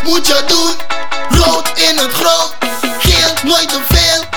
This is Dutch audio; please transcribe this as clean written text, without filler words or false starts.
moet je doen? Rood in het groot, geel nooit te veel.